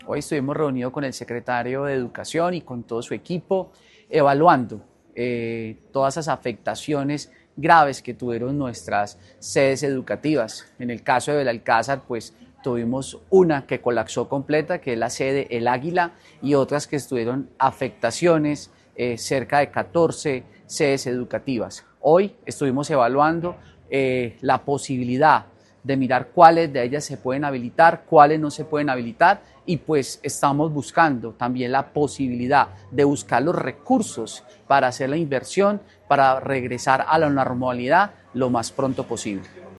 Hoy estuvimos reunidos con el secretario de Educación y con todo su equipo, evaluando todas esas afectaciones graves que tuvieron nuestras sedes educativas. En el caso de Belalcázar, pues tuvimos una que colapsó completa, que es la sede El Águila, y otras que tuvieron afectaciones, cerca de 14 sedes educativas. Hoy estuvimos evaluando la posibilidad de mirar cuáles de ellas se pueden habilitar, cuáles no se pueden habilitar, y pues estamos buscando también la posibilidad de buscar los recursos para hacer la inversión, para regresar a la normalidad lo más pronto posible.